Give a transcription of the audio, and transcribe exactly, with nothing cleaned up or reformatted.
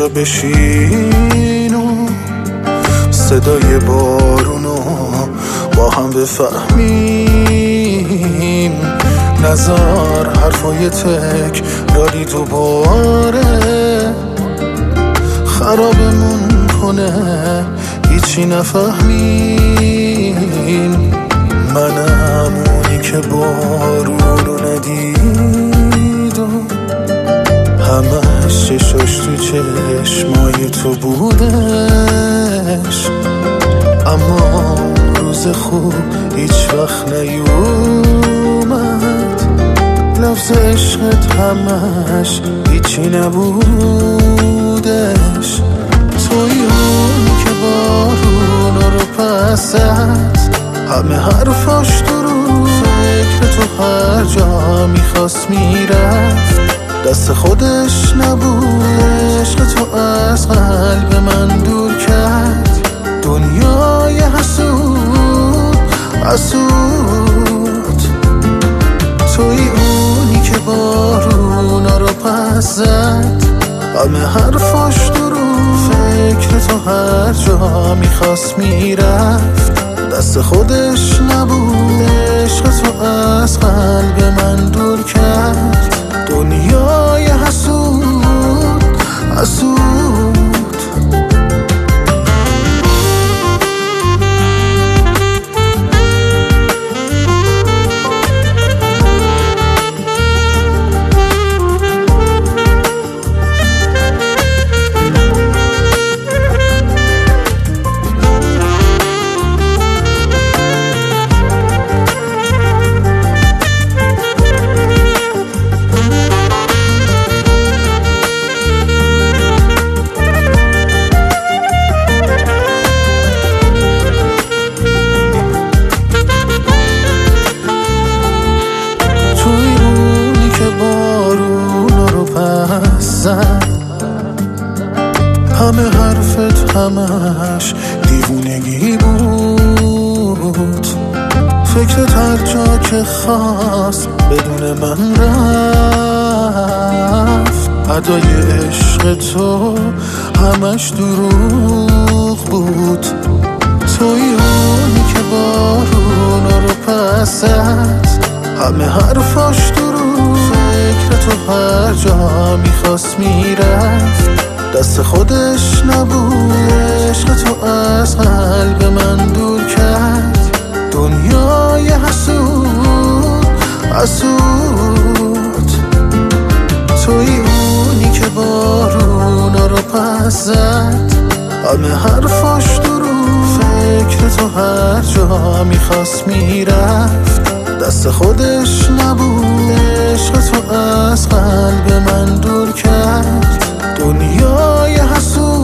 اینجا بشین و صدای بارونو با هم بفهمیم. نظر حرفای تکراری دوباره خرابمون کنه، هیچی نفهمیم. منم اونی که بارونو ندید و همش چشاش تو چشمای تو بودش، اما روز خوب هیچ وقت نیومد. لفظ عشقت همش هیچی نبودش. توی اون که بارونا رو پس زد، همه حرفاش درو فکر تو هر جا میخواست میرفت. دست خودش نبود، عشق تو از قلب من دور کرد. دنیای حسود حسود. توی اونی که بارونا رو پس زد، همه حرفاش درو فکر تو هر جا میخواست میرفت. دست خودش نبود، عشق تو از قلب من دور کرد. دنیای حسود حسود. همه حرفت همش دیوونگی بود. فکرت هر جا که خواست بدون من رفت. ادای عشق تو همش دروغ بود. توی اونی که بارونا رو پس زد، همه حرفاش دروغ فکر تو هر جا میخواست میرفت. دست خودش نبود، عشق تو از قلب من دور کرد. دنیای حسود حسود. توی اونی که بارونا رو پس زد، همه حرفاش درو فکر تو هر جا میخواست میرفت. دست خودش نبود، عشق تو از قلب من دور کرد. دنیای حسود